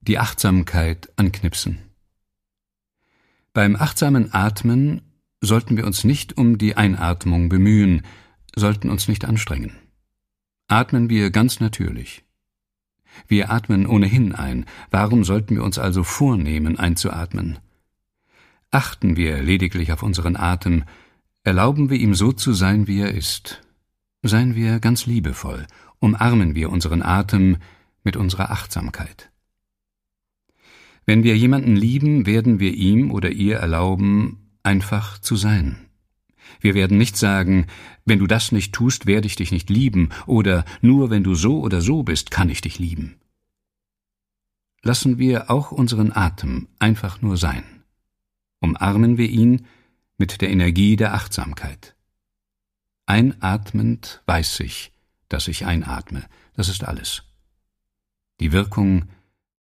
Die Achtsamkeit anknipsen. Beim achtsamen Atmen sollten wir uns nicht um die Einatmung bemühen, sollten uns nicht anstrengen. Atmen wir ganz natürlich. Wir atmen ohnehin ein, warum sollten wir uns also vornehmen, einzuatmen? Achten wir lediglich auf unseren Atem, erlauben wir ihm so zu sein, wie er ist. Seien wir ganz liebevoll, umarmen wir unseren Atem mit unserer Achtsamkeit. Wenn wir jemanden lieben, werden wir ihm oder ihr erlauben, einfach zu sein. Wir werden nicht sagen, wenn du das nicht tust, werde ich dich nicht lieben, oder nur wenn du so oder so bist, kann ich dich lieben. Lassen wir auch unseren Atem einfach nur sein. Umarmen wir ihn mit der Energie der Achtsamkeit. Einatmend weiß ich, dass ich einatme. Das ist alles. Die Wirkung